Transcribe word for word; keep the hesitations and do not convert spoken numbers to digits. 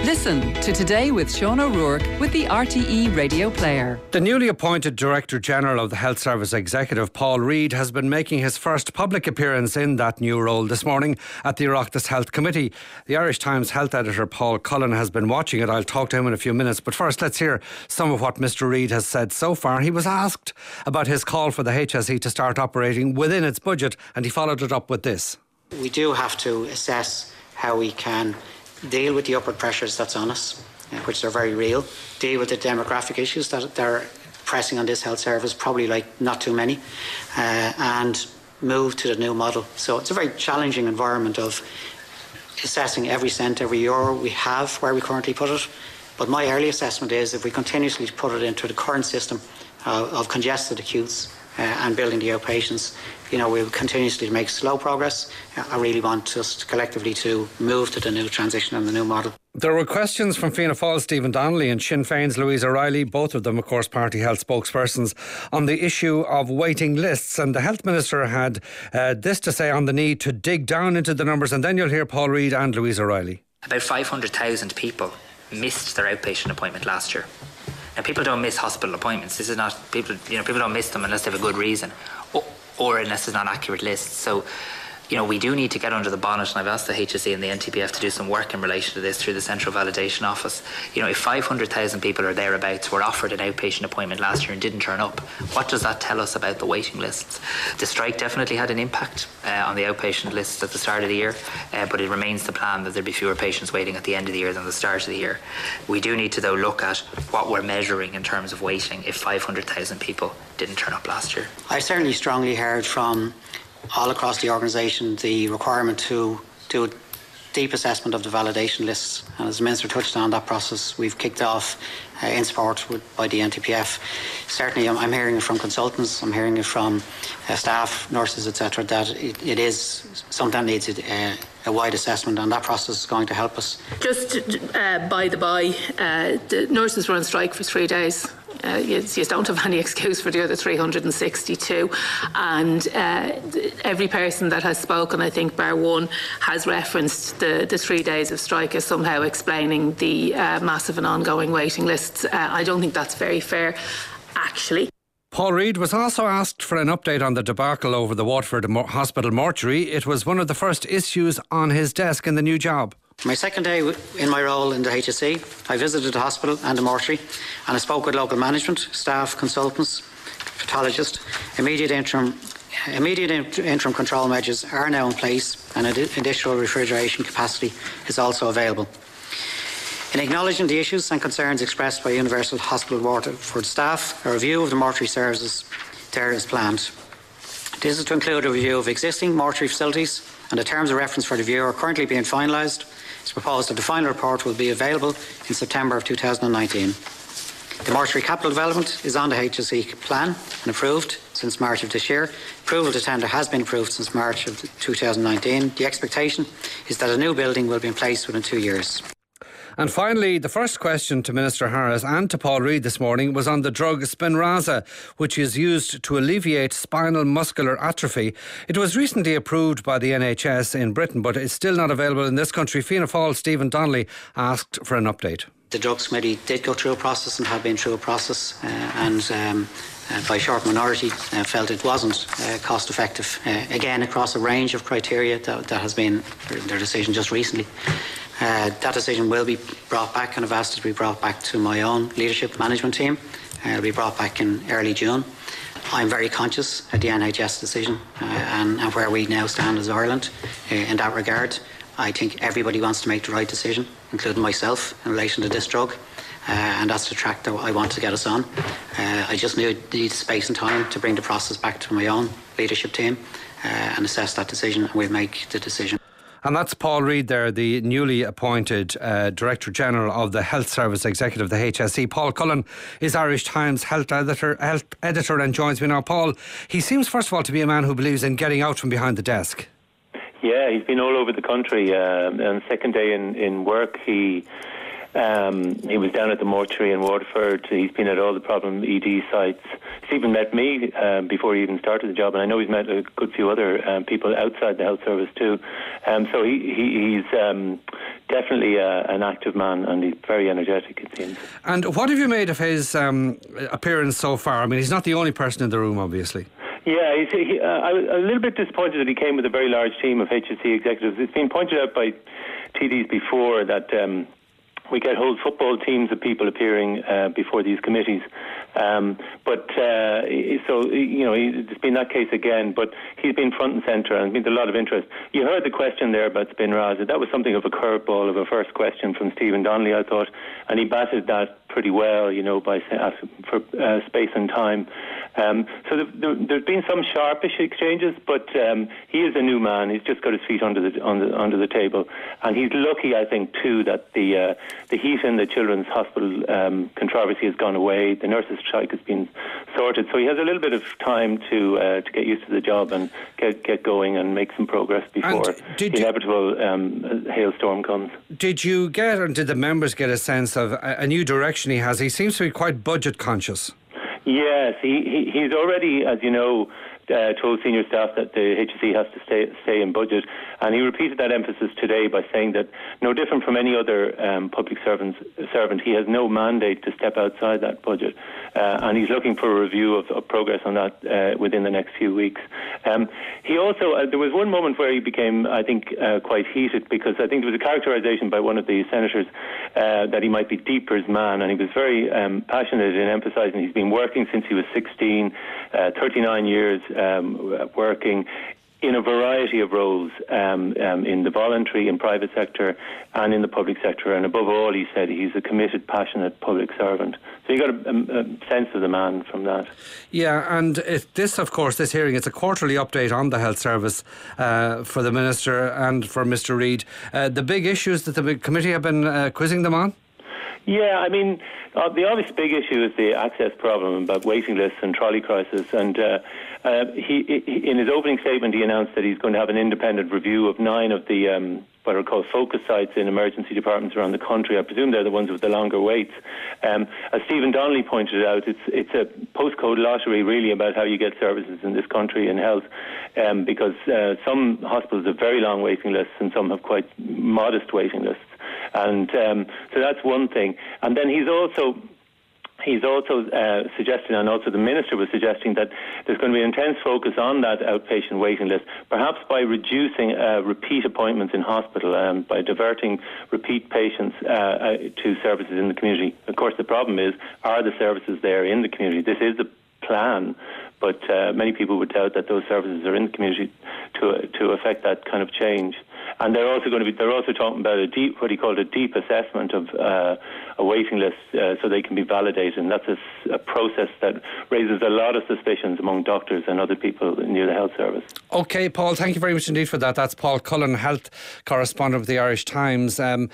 Listen to Today with Sean O'Rourke with the R T E Radio Player. The newly appointed Director General of the Health Service Executive, Paul Reid, has been making his first public appearance in that new role this morning at the Oireachtas Health Committee. The Irish Times health editor Paul Cullen has been watching it. I'll talk to him in a few minutes. But first, let's hear some of what Mr Reid has said so far. He was asked about his call for the H S E to start operating within its budget, and he followed it up with this. We do have to assess how we can deal with the upward pressures that's on us, which are very real, deal with the demographic issues that, that are pressing on this health service, probably like not too many, uh, and move to the new model. So it's a very challenging environment of assessing every cent, every euro we have, where we currently put it. But my early assessment is if we continuously put it into the current system uh, of congested acutes uh, and building the outpatients, you know, we'll continuously make slow progress. I really want us to collectively to move to the new transition and the new model. There were questions from Fianna Fáil's Stephen Donnelly and Sinn Féin's Louise O'Reilly, both of them, of course, party health spokespersons, on the issue of waiting lists. And the Health Minister had uh, this to say on the need to dig down into the numbers. And then you'll hear Paul Reid and Louise O'Reilly. About five hundred thousand people missed their outpatient appointment last year. Now, people don't miss hospital appointments. This is not, people, you know, people don't miss them unless they have a good reason. Or, or unless it's not accurate lists. So, you know, we do need to get under the bonnet, and I've asked the H S E and the N T P F to do some work in relation to this through the Central Validation Office. You know, if five hundred thousand people or thereabouts were offered an outpatient appointment last year and didn't turn up, what does that tell us about the waiting lists? The strike definitely had an impact uh, on the outpatient lists at the start of the year, uh, but it remains the plan that there'd be fewer patients waiting at the end of the year than the start of the year. We do need to, though, look at what we're measuring in terms of waiting if five hundred thousand people didn't turn up last year. I certainly strongly heard from all across the organisation the requirement to do a deep assessment of the validation lists, and as the Minister touched on that process, we've kicked off uh, in support with, by the N T P F. Certainly I'm, I'm hearing it from consultants, I'm hearing it from uh, staff, nurses, etc., that it, it is something that needs a, a wide assessment, and that process is going to help us. Just uh, by the by, uh, the nurses were on strike for three days. Uh, you, you don't have any excuse for the other three hundred sixty-two, and uh, every person that has spoken, I think bar one, has referenced the, the three days of strike as somehow explaining the uh, massive and ongoing waiting lists. Uh, I don't think that's very fair, actually. Paul Reid was also asked for an update on the debacle over the Waterford Hospital mortuary. It was one of the first issues on his desk in the new job. My second day in my role in the H S E, I visited the hospital and the mortuary, and I spoke with local management, staff, consultants, pathologists. Immediate interim, immediate interim control measures are now in place, and additional refrigeration capacity is also available. In acknowledging the issues and concerns expressed by Universal Hospital Waterford staff, a review of the mortuary services there is planned. This is to include a review of existing mortuary facilities, and the terms of reference for the review are currently being finalised. It's proposed that the final report will be available in September of two thousand nineteen. The mortuary capital development is on the H S E plan and approved since March of this year. Approval to tender has been approved since March of two thousand nineteen. The expectation is that a new building will be in place within two years. And finally, the first question to Minister Harris and to Paul Reid this morning was on the drug Spinraza, which is used to alleviate spinal muscular atrophy. It was recently approved by the N H S in Britain, but it's still not available in this country. Fianna Fáil's Stephen Donnelly asked for an update. The Drugs Committee did go through a process and have been through a process, uh, and um, uh, by a short minority uh, felt it wasn't uh, cost effective. Uh, again, across a range of criteria that, that has been their decision just recently. Uh, that decision will be brought back, and I've asked it to be brought back to my own leadership management team. Uh, it'll be brought back in early June. I'm very conscious of the N H S decision uh, and, and where we now stand as Ireland uh, in that regard. I think everybody wants to make the right decision, including myself, in relation to this drug, uh, and that's the track that I want to get us on. Uh, I just need, need space and time to bring the process back to my own leadership team uh, and assess that decision, and we'll make the decision. And that's Paul Reid there, the newly appointed uh, Director General of the Health Service Executive, the H S E. Paul Cullen is Irish Times health editor, health editor and joins me now. Paul, he seems first of all to be a man who believes in getting out from behind the desk. Yeah, he's been all over the country. Uh, on the second day in, in work, he Um, he was down at the mortuary in Waterford. He's been at all the problem E D sites. He's even met me uh, before he even started the job, and I know he's met a good few other um, people outside the health service too. Um, so he, he, he's um, definitely uh, an active man, and he's very energetic, it seems. And what have you made of his um, appearance so far? I mean, he's not the only person in the room, obviously. Yeah, he's, he, uh, I was a little bit disappointed that he came with a very large team of H S E executives. It's been pointed out by T Ds before that um, we get whole football teams of people appearing uh, before these committees. Um, but uh, so, you know, it's been that case again, but he's been front and centre and there's been a lot of interest. You heard the question there about Spin Raza. That was something of a curveball of a first question from Stephen Donnelly, I thought, and he batted that pretty well, you know, by asking for uh, space and time. Um, so the, the, there's been some sharpish exchanges, but um, he is a new man. He's just got his feet under the under, under the table, and he's lucky, I think, too, that the uh, the heat in the Children's Hospital um, controversy has gone away. The nurses' strike has been sorted, so he has a little bit of time to uh, to get used to the job and get get going and make some progress before the inevitable um, hailstorm comes. Did you get, or did the members get a sense of a, a new direction he has? He seems to be quite budget conscious. Yes, he, he he's already, as you know, uh, told senior staff that the H S E has to stay stay in budget, and he repeated that emphasis today by saying that, no different from any other um, public servant, servant, he has no mandate to step outside that budget, uh, and he's looking for a review of, of progress on that uh, within the next few weeks. Um, he also, uh, there was one moment where he became, I think, uh, quite heated, because I think there was a characterisation by one of the senators uh, that he might be Deeper's man, and he was very um, passionate in emphasising he's been working since he was sixteen, uh, thirty-nine years um, working in a variety of roles um, um, in the voluntary and private sector and in the public sector, and above all, he said he's a committed, passionate public servant. So you got a, a, a sense of the man from that. Yeah, and it, this, of course, this hearing, it's a quarterly update on the health service uh, for the Minister and for Mister Reid. Uh, the big issues that the committee have been uh, quizzing them on? Yeah, I mean, uh, the obvious big issue is the access problem about waiting lists and trolley crisis. And uh, uh, he, he, in his opening statement, he announced that he's going to have an independent review of nine of the um, what are called focus sites in emergency departments around the country. I presume they're the ones with the longer waits. Um, as Stephen Donnelly pointed out, it's it's a postcode lottery really about how you get services in this country in health, um, because uh, some hospitals have very long waiting lists and some have quite modest waiting lists. And um, so that's one thing. And then he's also he's also uh, suggesting, and also the Minister was suggesting, that there's going to be an intense focus on that outpatient waiting list, perhaps by reducing uh, repeat appointments in hospital, um, by diverting repeat patients uh, uh, to services in the community. Of course, the problem is, are the services there in the community? This is the plan, but uh, many people would doubt that those services are in the community to to affect that kind of change. And they're also going to be, they're also talking about a deep, what he called a deep assessment of uh, a waiting list uh, so they can be validated. And that's a, a process that raises a lot of suspicions among doctors and other people near the health service. OK, Paul, thank you very much indeed for that. That's Paul Cullen, health correspondent of the Irish Times. Um,